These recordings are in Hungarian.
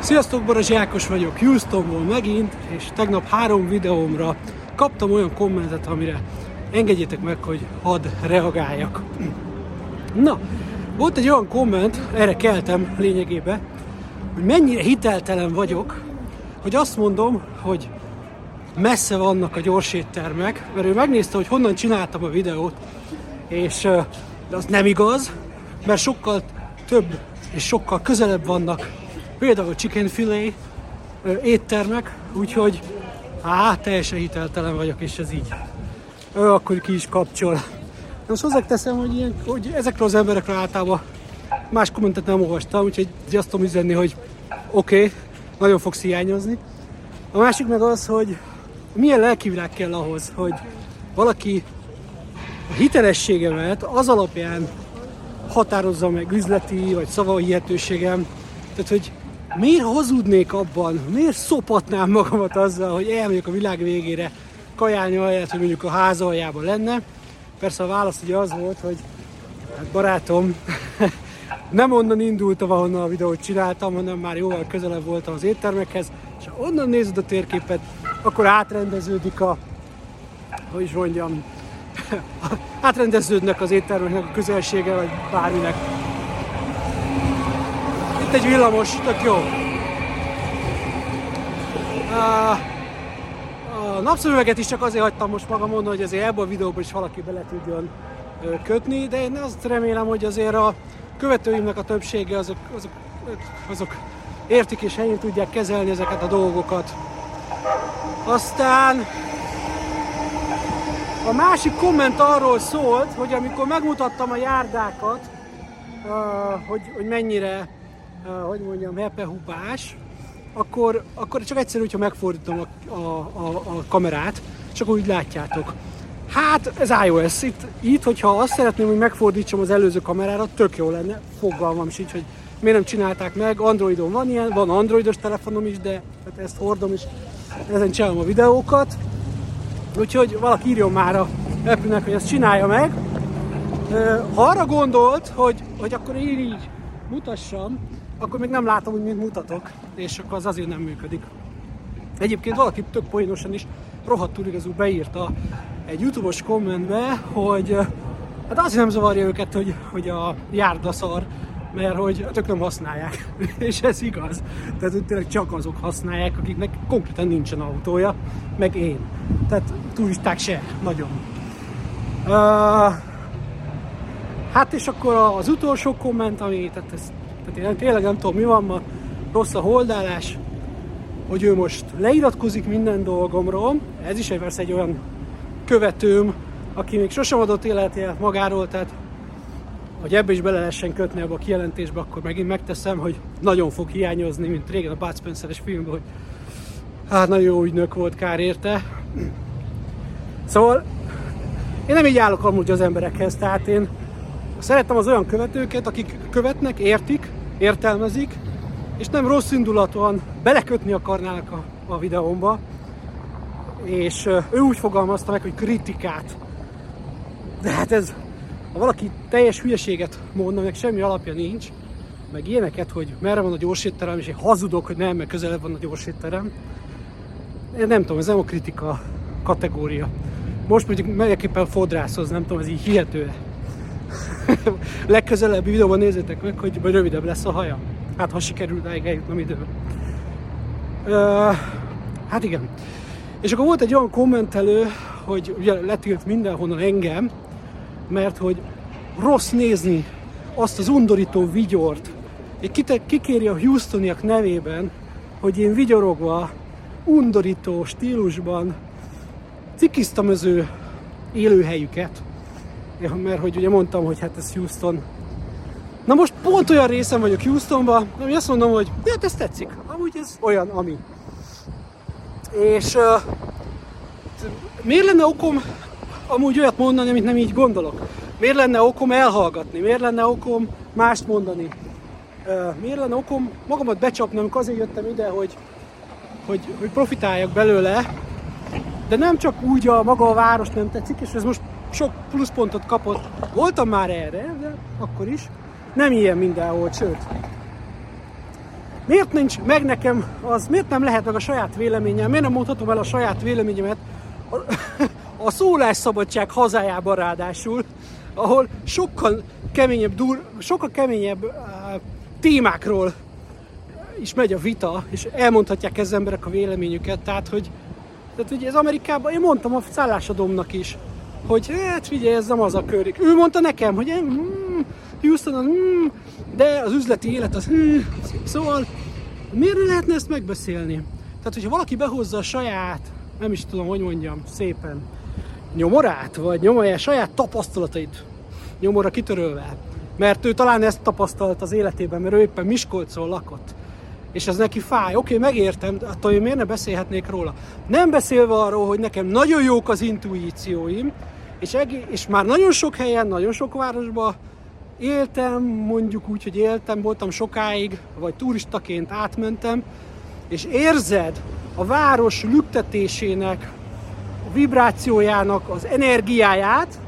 Sziasztok, Barazs Ákos vagyok, Houstonból megint, és tegnap 3 videómra kaptam olyan kommentet, amire engedjétek meg, hogy hadd reagáljak. Na, volt egy olyan komment, erre keltem lényegében, hogy mennyire hiteltelen vagyok, hogy azt mondom, hogy messze vannak a gyorséttermek, mert ő megnézte, hogy honnan csináltam a videót, és de az nem igaz, mert sokkal több és sokkal közelebb vannak például chicken filé éttermek, úgyhogy teljesen hiteltelen vagyok, és ez így. Akkor ki is kapcsol. Most hozzáteszem, hogy ezekről az emberekről általában más kommentet nem olvastam, úgyhogy azt tudom üzenni, hogy oké, nagyon fogsz hiányozni. A másik meg az, hogy milyen lelkivilág kell ahhoz, hogy valaki a hitelességemet az alapján határozza meg üzleti vagy szavahihetőségem. Tehát, hogy miért hazudnék abban, miért szopatnám magamat azzal, hogy elmegyek a világ végére kajálni ahelyett, hogy mondjuk a ház aljában lenne. Persze a válasz ugye az volt, hogy hát barátom, nem onnan indultam, ahonnan a videót csináltam, hanem már jóval közelebb voltam az éttermekhez, és ha onnan nézed a térképet, akkor átrendeződik átrendeződnek az éttermeknek a közelsége, vagy bárminek. Itt egy villamos, tök jó. A napszemüveget is csak azért hagytam most magamon, hogy azért ebből a videóban is valaki bele tudjon kötni, de én azt remélem, hogy azért a követőimnek a többsége azok értik és helyén tudják kezelni ezeket a dolgokat. Aztán a másik komment arról szólt, hogy amikor megmutattam a járdákat, hogy mennyire, hepehupás, akkor csak egyszerű, hogyha megfordítom a kamerát, csak úgy látjátok. Hát ez iOS. Itt, hogyha azt szeretném, hogy megfordítsam az előző kamerára, tök jó lenne, fogalmam sincs, hogy miért nem csinálták meg. Androidon van ilyen, van androidos telefonom is, de hát ezt hordom is, ezen csinálom a videókat. Úgyhogy valaki írjon már a Apple-nek, hogy ezt csinálja meg. Ha arra gondolt, hogy akkor én így mutassam, akkor még nem látom, hogy mit mutatok, és akkor az azért nem működik. Egyébként valaki tök poénosan is rohadtul igazul beírta egy YouTube-os kommentbe, hogy hát azért nem zavarja őket, hogy a járda szar, mert hogy tök nem használják. És ez igaz. Tehát hogy tényleg csak azok használják, akiknek konkrétan nincsen autója, meg én. Tehát turisták se, nagyon. Hát és akkor az utolsó komment, tehát én tényleg nem tudom mi van ma, rossz a holdálás, hogy ő most leiratkozik minden dolgomról. Ez is egy olyan követőm, aki még sosem adott életjelet magáról, tehát hogy ebbe is bele lehessen kötni ebbe a kijelentésbe, akkor megint megteszem, hogy nagyon fog hiányozni, mint régen a Bud Spencer-es filmben, hogy hát nagyon jó ügynök volt, kár érte. Szóval én nem így állok amúgy az emberekhez, tehát én szeretem az olyan követőket, akik követnek, értik, értelmezik, és nem rossz indulatúan belekötni akarnának a videómba, és ő úgy fogalmazta meg, hogy kritikát. De hát ez, ha valaki teljes hülyeséget mondna, meg semmi alapja nincs, meg ilyeneket, hogy merre van a gyorsétterem, és én hazudok, hogy nem, mert közelebb van a gyorsétterem. Én nem tudom, ez nem a kritika kategória. Most mondjuk megyek éppen fodrászhoz, nem tudom, ez így hihető-e. Legközelebbi videóban nézzétek meg, hogy vagy rövidebb lesz a haja. Hát ha sikerül ráig eljutnom időben. Hát igen. És akkor volt egy olyan kommentelő, hogy ugye letilt mindenhonnan engem, mert hogy rossz nézni azt az undorító vigyort. Kikéri a houstoniak nevében, hogy én vigyorogva, undorító stílusban cikiztam az ő élőhelyüket. Mert hogy ugye mondtam, hogy hát ez Houston. Na most pont olyan részen vagyok Houstonban, ami azt mondom, hogy hát ez tetszik. Amúgy ez olyan, ami. És miért lenne okom amúgy olyat mondani, amit nem így gondolok? Miért lenne okom elhallgatni? Miért lenne okom mást mondani? Miért lenne okom magamat becsapni, amikor azért jöttem ide, hogy profitáljak belőle, de nem csak úgy maga a város nem tetszik, és ez most sok pluszpontot kapott. Voltam már erre, de akkor is. Nem ilyen mindenhol, sőt. Miért nincs meg nekem az, miért nem lehet meg a saját véleményem, miért nem mondhatom el a saját véleményemet a szólásszabadság hazájában ráadásul, ahol sokkal keményebb témákról is megy a vita, és elmondhatják ez emberek a véleményüket, tehát hogy ez Amerikában, én mondtam a szállásadomnak is, hogy hát figyelj, ez nem az a körik. Ő mondta nekem, hogy Houston az de az üzleti élet az szóval miért lehetne ezt megbeszélni? Tehát, hogyha valaki behozza a saját, nem is tudom, hogy mondjam, szépen, nyomorát, vagy nyomorja saját tapasztalatait nyomorra kitörölve, mert ő talán ezt tapasztalt az életében, mert ő éppen Miskolcon lakott, és ez neki fáj. Oké, megértem, de attól én miért ne beszélhetnék róla? Nem beszélve arról, hogy nekem nagyon jók az intuícióim, és már nagyon sok helyen, nagyon sok városban éltem, mondjuk úgy, hogy éltem, voltam sokáig, vagy turistaként átmentem, és érzed a város lüktetésének, a vibrációjának az energiáját,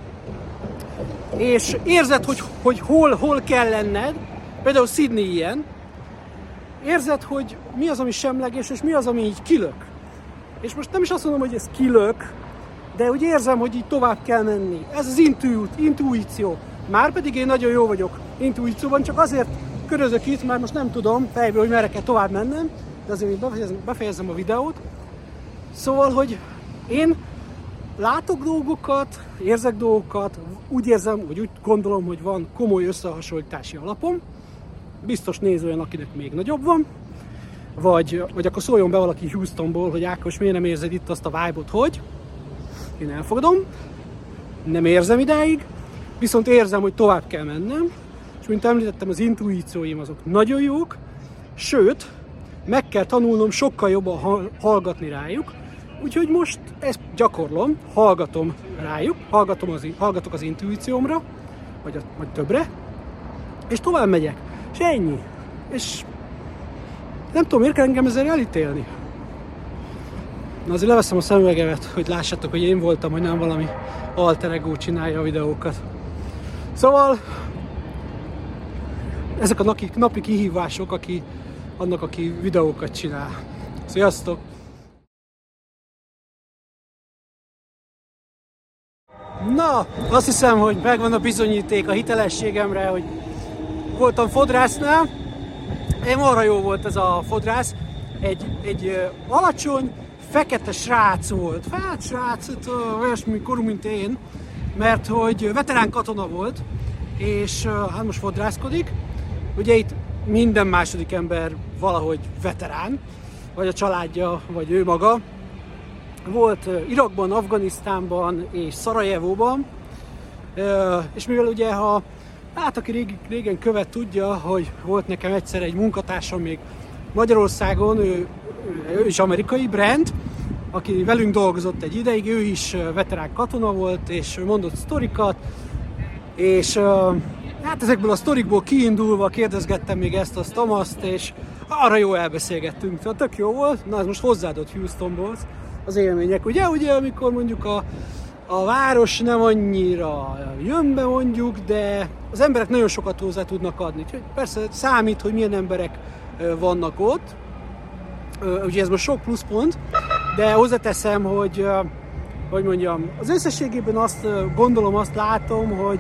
és érzed, hogy hol kell lenned, például Sydney ilyen, érzed, hogy mi az, ami semleges, és mi az, ami így kilök. És most nem is azt mondom, hogy ez kilök, de úgy érzem, hogy így tovább kell menni. Ez az intuíció. Márpedig én nagyon jó vagyok intuícióban, csak azért körözök itt, mert most nem tudom fejből, hogy merre kell tovább mennem, de azért befejezem a videót. Szóval, hogy én látok dolgokat, érzek dolgokat, úgy érzem, vagy úgy gondolom, hogy van komoly összehasonlítási alapom. Biztos néz olyan, akinek még nagyobb van. Vagy akkor szóljon be valaki Houstonból, hogy Ákos, miért nem érzed itt azt a vibe-ot, hogy? Én elfogadom, nem érzem idáig, viszont érzem, hogy tovább kell mennem, és mint említettem, az intuícióim azok nagyon jók, sőt, meg kell tanulnom sokkal jobban hallgatni rájuk, úgyhogy most ezt gyakorlom, hallgatom rájuk, hallgatok az intuíciómra, vagy többre, és tovább megyek, és ennyi. És nem tudom, miért kell engem ezzel elítélni. Na azért leveszem a szemüvegemet, hogy lássátok, hogy én voltam, hogy nem valami alter ego csinálja a videókat. Szóval ezek a napi kihívások, aki videókat csinál. Sziasztok! Na, azt hiszem, hogy megvan a bizonyíték a hitelességemre, hogy voltam fodrásznál. Marha jó volt ez a fodrász. Egy alacsony, fekete srác volt. Srác, olyasmi korú, mint én, mert hogy veterán katona volt, és hát most fodrászkodik. Ugye itt minden második ember valahogy veterán, vagy a családja, vagy ő maga. Volt Irakban, Afganisztánban és Szarajevóban, és mivel ugye, aki régen követ, tudja, hogy volt nekem egyszer egy munkatársam még Magyarországon, ő is amerikai, Brent, aki velünk dolgozott egy ideig, ő is veterán katona volt, és mondott sztorikat, és hát ezekből a sztorikból kiindulva kérdezgettem még ezt, azt, és arra jó elbeszélgettünk, szóval tök jó volt. Na, ez most hozzáadott Houstonból az élmények, ugye, amikor mondjuk a város nem annyira jön be mondjuk, de az emberek nagyon sokat hozzá tudnak adni. Úgyhogy persze számít, hogy milyen emberek vannak ott, ugye ez most sok pluszpont, de hozzáteszem, hogy mondjam, az összességében azt gondolom, azt látom, hogy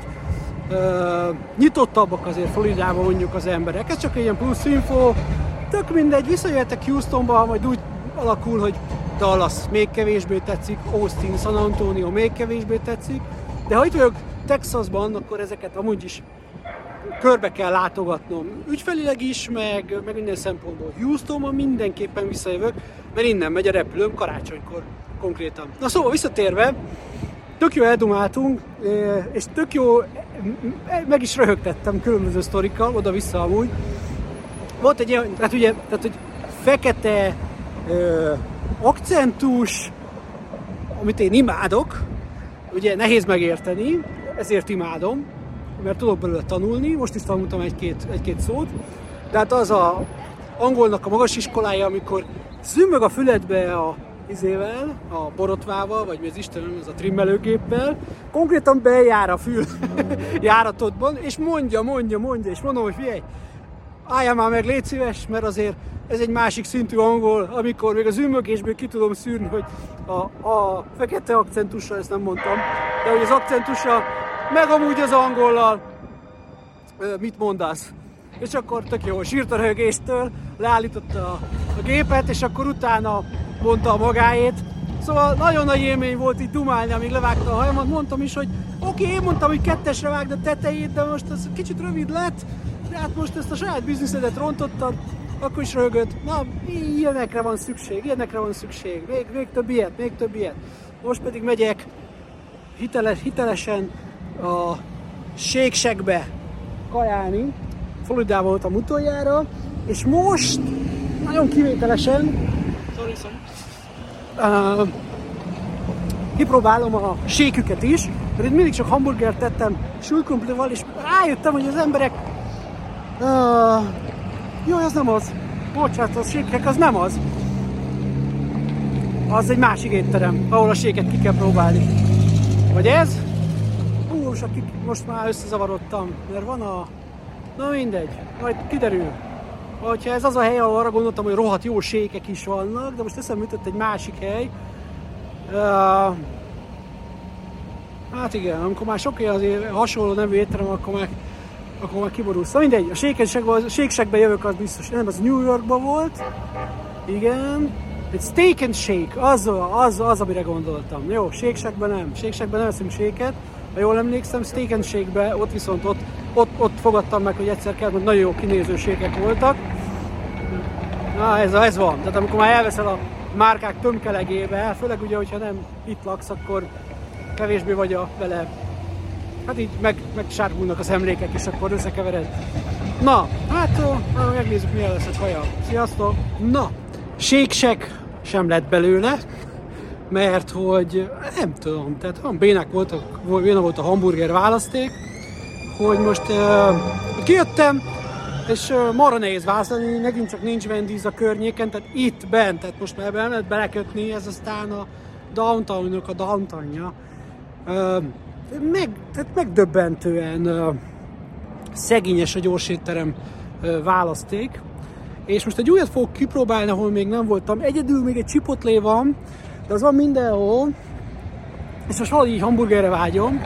nyitottabbak azért Floridában mondjuk az emberek. Ez csak egy ilyen plusz info, tök mindegy, visszajöhetek Houstonba, majd úgy alakul, hogy Dallas még kevésbé tetszik, Austin, San Antonio még kevésbé tetszik, de ha itt vagyok Texasban, akkor ezeket amúgy is körbe kell látogatnom. Ügyfelileg is, meg minden szempontból. Houstonban mindenképpen visszajövök, mert innen megy a repülőm karácsonykor konkrétan. Na szóval visszatérve, tök jó eldumáltunk, és tök jó, meg is röhögtettem különböző sztorikkal, oda-vissza amúgy. Volt egy ilyen, tehát hogy fekete akcentus, amit én imádok, ugye nehéz megérteni, ezért imádom, mert tudok belőle tanulni, most is tanultam egy-két szót, de hát az a angolnak a magas iskolája, amikor zümmög a füledbe a borotvával, vagy mi az Istenem, az a trimmelőgéppel, konkrétan bejár a fül járatodban, és mondja, és mondom, hogy figyelj, álljál már meg, légy szíves, mert azért ez egy másik szintű angol, amikor még az ümögésből ki tudom szűrni, hogy a fekete akcentussal, ezt nem mondtam, de hogy az akcentussal, meg amúgy az angollal mit mondasz. És akkor tök jó, sírt a röhögéstől, leállította a gépet, és akkor utána mondta a magáét. Szóval nagyon nagy élmény volt így dumálni, amíg levágta a hajamat. Mondtam is, hogy oké, én mondtam, hogy 2-esre vágd a tetejét, de most ez kicsit rövid lett, de hát most ezt a saját bizniszedet rontottad, akkor is röhögött. Na, ilyenekre van szükség, még több ilyet. Most pedig megyek hitelesen a Shake Shackbe kajálni. Floridában voltam utoljára, és most nagyon kivételesen kipróbálom a shake-üket is, mert itt mindig csak hamburgert tettem sülkrumplival, és rájöttem, hogy az emberek jó, az nem az. Bocsánat, a shake az nem az. Az egy másik étterem, ahol a shake-et ki kell próbálni. Vagy ez? Most már összezavarodtam, mert van a... Na mindegy, majd kiderül. Hogyha ez az a hely, ahol arra gondoltam, hogy rohadt jó shake-ek is vannak, de most eszembe jutott egy másik hely. Hát igen, amikor már sok azért hasonló nevű étterem, akkor már kiborulsz. Mindegy, a Shake Shackbe jövök, az biztos, nem, az New Yorkban volt. Igen. Egy Steak and Shake, az amire gondoltam. Jó, Shake Shackben nem eszünk shake-et. Ha jól emlékszem, Steak and Shake-be, ott viszont ott fogadtam meg, hogy egyszer kell, hogy nagyon jó kinéző shake-ek voltak. Na, ez van. Tehát amikor már elveszel a márkák tömkelegébe, főleg ugye, hogyha nem itt laksz, akkor kevésbé vagy vele. Hát így megsárgulnak az emlékek, és akkor összekevered. Na, hát megnézzük, milyen lesz a kaja. Sziasztok! Na, Shake Shack sem lett belőle, mert hogy nem tudom, tehát béna volt a hamburger választék, hogy most kijöttem, és marha nehéz választani, megint csak nincs Wendy's a környéken, tehát itt bent, tehát most már nem lehet belekötni, ez aztán a downtown-nak a downtownja. Tehát megdöbbentően szegényes a gyorsétterem választék, és most egy újat fogok kipróbálni, ahol még nem voltam. Egyedül még egy Chipotle van, de az van mindenhol, és most valahogy így hamburgerre vágyom.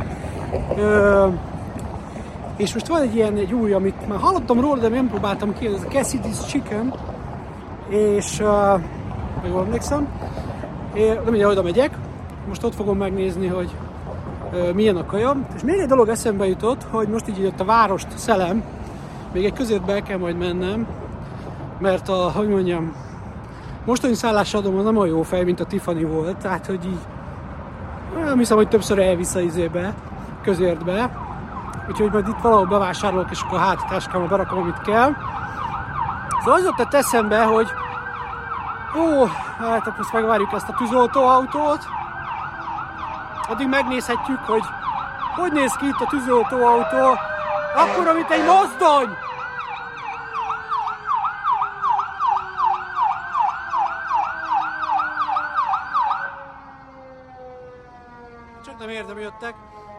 És most van egy új, amit már hallottam róla, de nem próbáltam ki, ez a Cassidy's Chicken, és meg jól emlékszem, nem mindjárt oda megyek, most ott fogom megnézni, hogy milyen a kaja. És még egy dolog eszembe jutott, hogy most így jött a várost szelem, még egy közértbe el kell majd mennem, mert hogy mondjam, mostani szállásadom az nem olyan jó fej, mint a Tiffany volt, tehát hogy így nem hiszem, hogy többször elvisz közértbe, úgyhogy majd itt valahol bevásárolok, és akkor a hátitáskámba berakom, amit kell. Szóval az jutott eszembe, hogy hát akkor most megvárjuk ezt a tűzoltóautót, addig megnézhetjük, hogy néz ki itt a tűzoltóautó, akkor, mint egy mozdony! Csak nem értem, jöttek.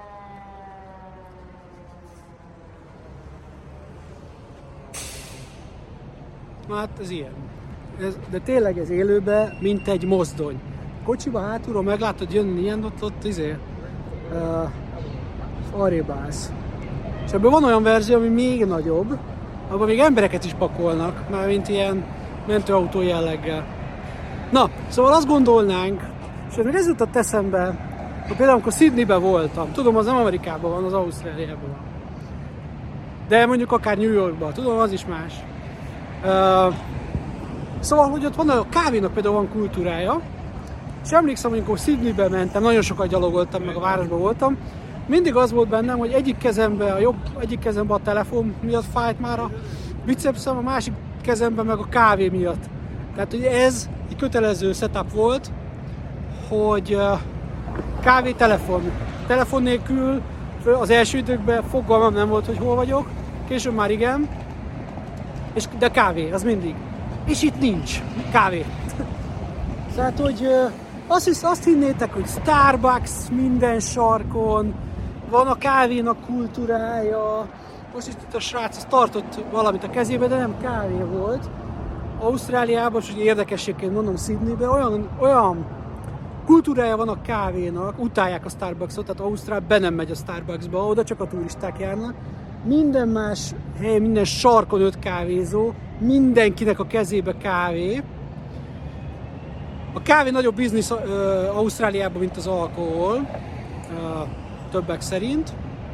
Hát ez ilyen. De tényleg ez élőben, mint egy mozdony. Kocsiba hátulról meglátod jönni ilyen, ott arrébb állsz. És ebből van olyan verzió, ami még nagyobb, abban még embereket is pakolnak, már mint ilyen mentőautó jelleggel. Na, szóval azt gondolnánk, és még ez jutott eszembe, hogy például amikor Sydneyben voltam, tudom, az nem Amerikában van, az Ausztráliában van. De mondjuk akár New Yorkban, tudom, az is más. Szóval, hogy ott van a kávénak például van kultúrája, és emlékszem, hogy amikor Sydneybe mentem, nagyon sokat gyalogoltam, meg a városban voltam, mindig az volt bennem, hogy egyik kezemben a telefon miatt fájt már a bicepszem, a másik kezemben meg a kávé miatt. Tehát, hogy ez egy kötelező setup volt, hogy kávé, telefon nélkül az első időkben fogalmam nem volt, hogy hol vagyok, később már igen, de kávé, az mindig. És itt nincs kávé. Tehát, hogy azt hinnétek, hogy Starbucks minden sarkon, van a kávénak kultúrája, most itt a srác az tartott valamit a kezébe, de nem kávé volt. Ausztráliában, és érdekességként mondom, Sydneyben olyan kultúrája van a kávénak, utálják a Starbucksot, tehát Ausztrál be nem megy a Starbucksba, oda csak a turisták járnak. Minden más hely, minden sarkon 5 kávézó, mindenkinek a kezébe kávé. A kávé nagyobb biznisz Ausztráliában, mint az alkohol, többek szerint.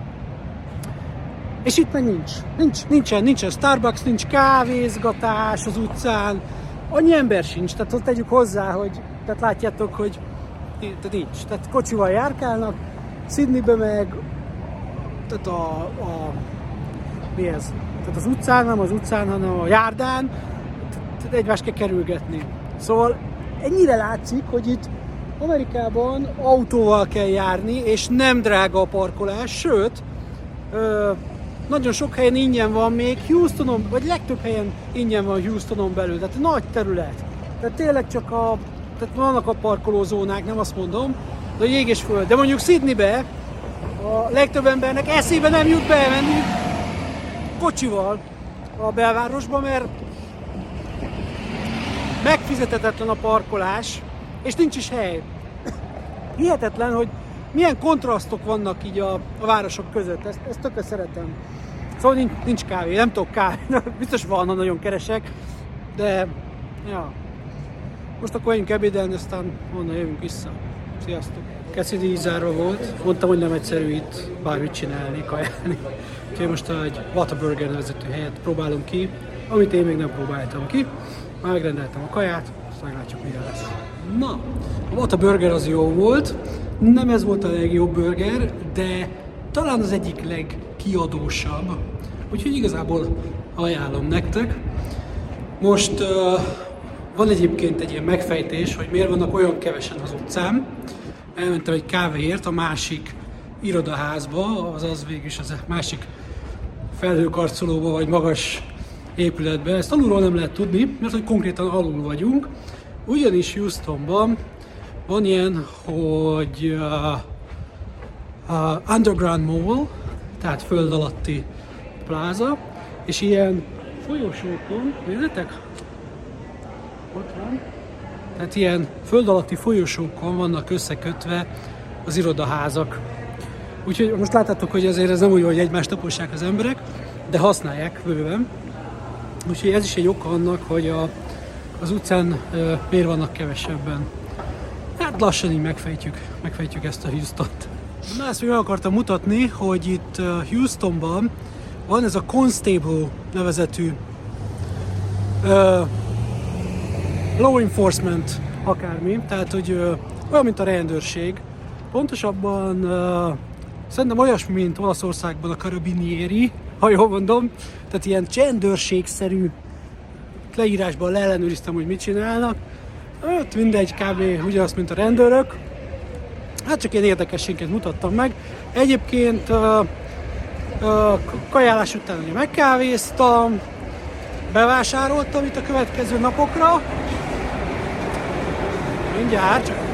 És itt meg nincsen Starbucks, nincs kávézgatás az utcán, annyi ember sincs, tehát ott tegyük hozzá, hogy tehát látjátok, hogy nincs. Tehát kocsival járkálnak, Sydneybe meg, tehát mi ez? Tehát az utcán, nem az utcán, hanem a járdán, tehát egymást kell kerülgetni. Szóval ennyire látszik, hogy itt Amerikában autóval kell járni, és nem drága a parkolás, sőt, nagyon sok helyen ingyen van még Houstonon, vagy legtöbb helyen ingyen van Houstonon belül, tehát nagy terület. Tehát tényleg csak tehát vannak a parkolózónák, nem azt mondom, de a jég és föld. De mondjuk Sydneybe a legtöbb embernek eszébe nem jut bemenni kocsival a belvárosba, mert megfizethetetlen a parkolás, és nincs is hely. Hihetetlen, hogy milyen kontrasztok vannak így a városok között, ezt tökre szeretem. Szóval nincs kávé, nem tudok kávé, biztos van, ha nagyon keresek, de ja. Most akkor menjünk ebédelni, aztán onnan jövünk vissza. Sziasztok! Cassidy így zárva volt, mondtam, hogy nem egyszerű itt bármit csinálni, kajálni. Úgyhogy most egy Whataburger nevezetű helyet próbálom ki, amit én még nem próbáltam ki. Már megrendeltem a kaját, azt meglátjuk, mire lesz. Na, a Whataburger az jó volt, nem ez volt a legjobb burger, de talán az egyik legkiadósabb. Úgyhogy igazából ajánlom nektek. Most van egyébként egy ilyen megfejtés, hogy miért vannak olyan kevesen az utcán. Elmentem egy kávéért a másik irodaházba, azaz végülis az másik felhőkarcolóba vagy magas épületbe. Ezt alulról nem lehet tudni, mert hogy konkrétan alul vagyunk. Ugyanis Houstonban van ilyen, hogy underground mall, tehát föld alatti pláza, és ilyen folyosókon, nézzétek? Ott van. Tehát ilyen föld alatti folyosókon vannak összekötve az irodaházak. Úgyhogy most látjátok, hogy azért ez nem úgy, hogy egymást tapossák az emberek, de használják bőven. Úgyhogy ez is egy oka annak, hogy az utcán miért vannak kevesebben. Hát lassan így megfejtjük ezt a Houstont. Na, ezt még el akartam mutatni, hogy itt Houstonban van ez a Constable nevezetű law enforcement akármi, tehát hogy olyan, mint a rendőrség. Pontosabban szerintem olyasmi, mint Olaszországban a carabinieri, ha jól mondom, tehát ilyen csendőrségszerű leírásban leellenőriztem, hogy mit csinálnak. Hát mindegy, kb. Ugyanazt, mint a rendőrök. Hát csak ilyen érdekességet mutattam meg. Egyébként kajálás után ugye megkávéztam, bevásároltam itt a következő napokra. Mindjárt csak.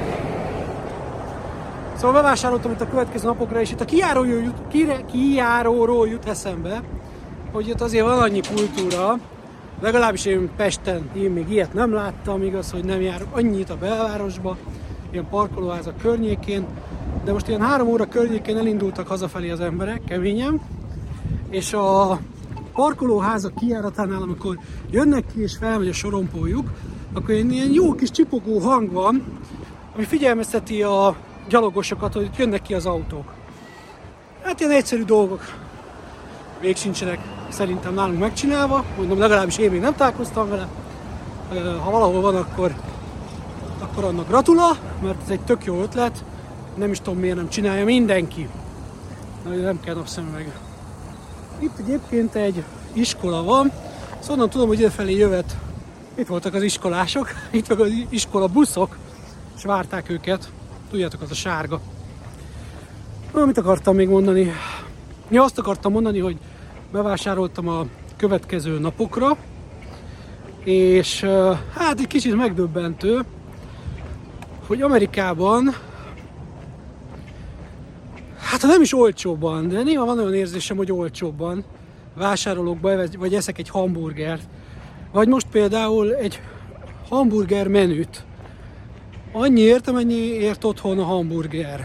Szóval bevásároltam itt a következő napokra, és itt a kijáróról jut eszembe, hogy itt azért van annyi kultúra, legalábbis én Pesten még ilyet nem láttam, igaz, hogy nem járok annyit a belvárosba, ilyen parkolóházak környékén, de most ilyen 3 óra környékén elindultak hazafelé az emberek, keményen, és a parkolóházak kijáratánál, amikor jönnek ki és felmegy a sorompójuk, akkor ilyen jó kis csipogó hang van, ami figyelmezteti a gyalogosokat, hogy jönnek ki az autók. Hát ilyen egyszerű dolgok még sincsenek szerintem nálunk megcsinálva, mondom, legalábbis én még nem találkoztam vele. Ha valahol van, akkor annak gratula, mert ez egy tök jó ötlet, nem is tudom miért nem csinálja mindenki. Nem kell napszemüveg. Itt egyébként egy iskola van, szóval onnan tudom, hogy idefelé jövet. Itt voltak az iskolások, itt meg az iskola buszok, és várták őket. Tudjátok, az a sárga. Mit akartam még mondani? Ja, azt akartam mondani, hogy bevásároltam a következő napokra, és hát egy kicsit megdöbbentő, hogy Amerikában hát ha nem is olcsóbban, de néha van olyan érzésem, hogy olcsóbban vásárolok be, vagy eszek egy hamburgert. Vagy most például egy hamburger menüt. Annyiért, amennyiért otthon a hamburger.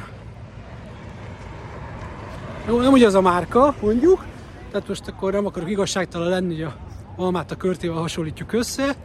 Jó, nem ugyanaz a márka, mondjuk. Tehát most akkor nem akarok igazságtalan lenni, hogy a almát a körtével hasonlítjuk össze.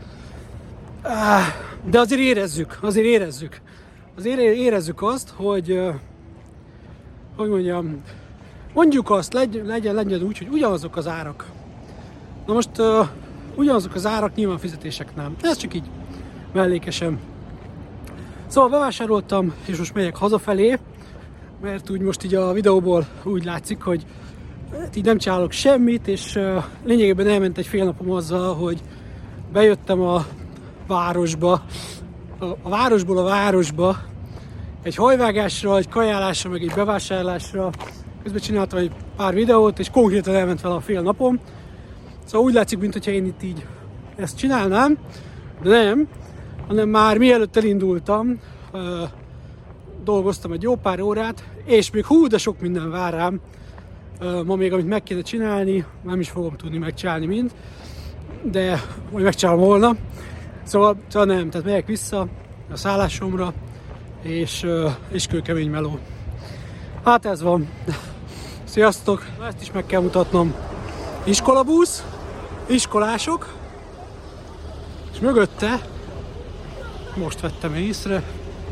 De azért érezzük. Azért érezzük azt, hogy mondjam, mondjuk azt, legyen úgy, hogy ugyanazok az árak. Na most ugyanazok az árak, nyilván fizetések nem. Ez csak így mellékesen. Szóval bevásároltam, és most megyek hazafelé, mert úgy most így a videóból úgy látszik, hogy így nem csinálok semmit, és lényegében elment egy fél napom azzal, hogy bejöttem a városba, a városba, egy hajvágásra, egy kajálásra, meg egy bevásárlásra. Közben csináltam egy pár videót, és konkrétan elment vele a fél napom. Szóval úgy látszik, mintha én itt így ezt csinálnám, de nem, hanem már mielőtt elindultam, dolgoztam egy jó pár órát, és még de sok minden vár rám. Ma még, amit meg kéne csinálni, nem is fogom tudni megcsinálni mind, de majd megcsinálom holnap. Szóval nem, tehát megyek vissza a szállásomra, és kőkemény meló. Hát ez van. Sziasztok! Ezt is meg kell mutatnom. Iskolabusz, iskolások, és mögötte, most vettem észre,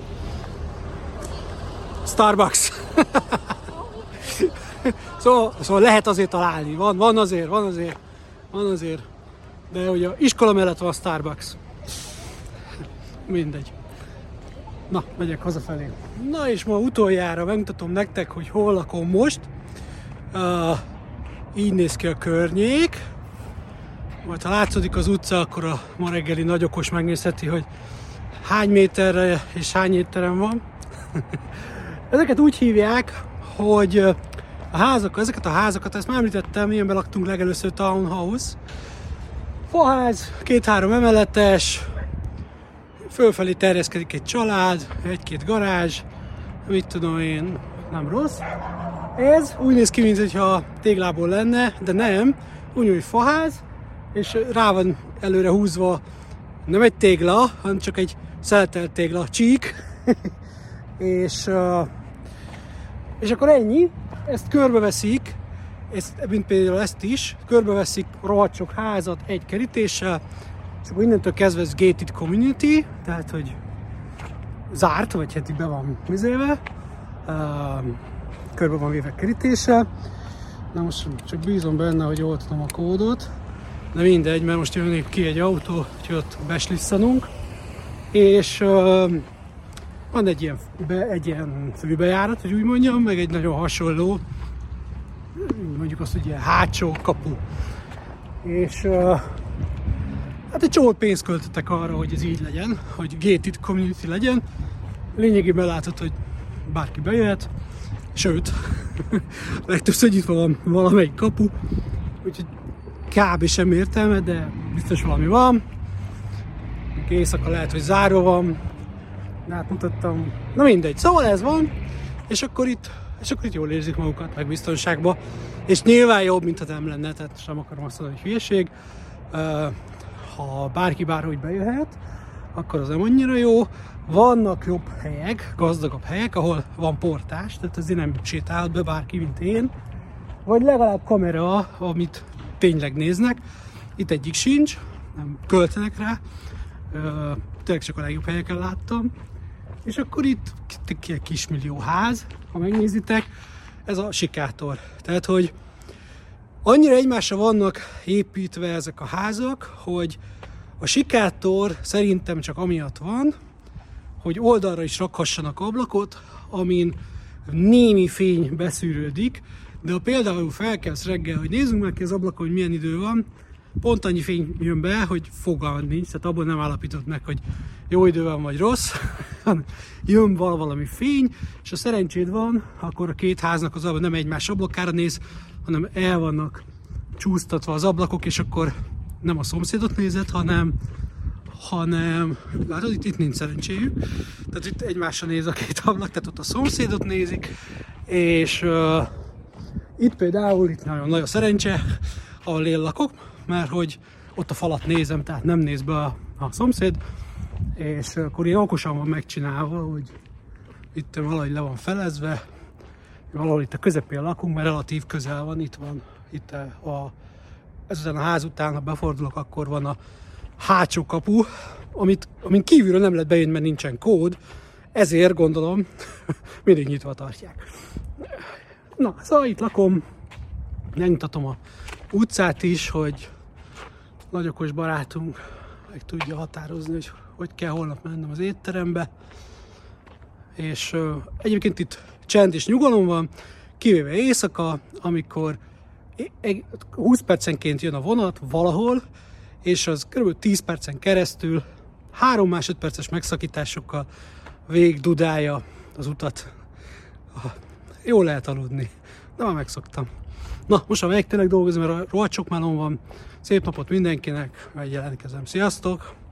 Starbucks. Szóval lehet azért találni, van azért, de ugye iskola mellett van a Starbucks. Mindegy. Na, megyek hazafelé. Na és ma utoljára megmutatom nektek, hogy hol lakom most. Így néz ki a környék. Majd ha látszódik az utca, akkor a ma reggeli nagyokos megnézheti, hogy hány méterre és hány étterem van. Ezeket úgy hívják, hogy ezeket a házakat, ezt már említettem, ilyenben laktunk legelőször, townhouse. Faház, 2-3 emeletes, fölfelé terjeszkedik egy család, 1-2 garázs, mit tudom én, nem rossz. Ez úgy néz ki, mintha téglából lenne, de nem, úgy faház, és rá van előre húzva nem egy tégla, hanem csak egy szeletelt tégla, csík. és akkor ennyi, ezt körbeveszik, mint például ezt is, körbeveszik rohadt sok házat egy kerítéssel, és akkor innentől kezdve ez gated community, tehát hogy zárt, vagy hát így be van vizélve, körbe van véve kerítéssel. Na most csak bízom benne, hogy jól tudom a kódot, de mindegy, mert most jön ki egy autó, úgyhogy ott beslisszanunk, és van egy ilyen főbejárat, hogy úgy mondjam, meg egy nagyon hasonló, mondjuk azt, hogy ilyen hátsó kapu. És hát egy csomó pénzt költöttek arra, hogy ez így legyen, hogy gated community legyen. Lényegében látod, hogy bárki bejöhet, sőt, legtöbbször nyitva van valamelyik kapu, úgyhogy kb. Sem értelme, de biztos valami van. Éjszaka lehet, hogy zárva van, de hát mutattam. Na mindegy, szóval ez van, és akkor itt jól érzik magukat, meg biztonságban. És nyilván jobb, mint ha nem lenne, tehát sem akarom azt mondani, hogy hülyeség. Ha bárki bárhogy bejöhet, akkor az nem annyira jó. Vannak jobb helyek, gazdagabb helyek, ahol van portás, tehát azért nem sétálhat be bárki, mint én. Vagy legalább kamera, amit tényleg néznek. Itt egyik sincs, nem költenek rá. Tényleg csak a legjobb helyeken láttam. És akkor itt egy kismillió ház, ha megnézitek, ez a sikátor. Tehát, hogy annyira egymásra vannak építve ezek a házak, hogy a sikátor szerintem csak amiatt van, hogy oldalra is rakhassanak ablakot, amin némi fény beszűrődik, de ha például felkelsz reggel, hogy nézzünk meg ki az ablakon, hogy milyen idő van, pont annyi fény jön be, hogy fogalmad nincs, tehát abban nem állapított meg, hogy jó idő van vagy rossz, jön valami fény, és ha szerencséd van, akkor a két háznak az ablak nem egymás ablakára néz, hanem el vannak csúsztatva az ablakok, és akkor nem a szomszédot nézed, hanem látod, itt nincs szerencséjük, tehát itt egymásra néz a két ablak, tehát ott a szomszédot nézik, És itt például, itt nagyon szerencse, ahol én lakok, mert hogy ott a falat nézem, tehát nem néz be a szomszéd, és akkor ilyen okosan van megcsinálva, hogy itt valahogy le van felezve, valahol itt a közepén lakunk, mert relatív közel van, itt van, itt ezután a ház után, ha befordulok, akkor van a hátsó kapu, amin kívülről nem lehet bejönni, mert nincsen kód, ezért gondolom, mindig nyitva tartják. Na, szóval itt lakom, megmutatom a utcát is, hogy nagy okos barátunk meg tudja határozni, hogy kell holnap mennem az étterembe. És egyébként itt csend és nyugalom van, kivéve éjszaka, amikor 20 percenként jön a vonat valahol, és az kb. 10 percen keresztül 3 másodperces megszakításokkal végig dudálja az utat. Jól lehet aludni, de már megszoktam. Na, most már megyek tényleg dolgozni, mert rohadt sok melón van. Szép napot mindenkinek, megjelentkezem. Sziasztok!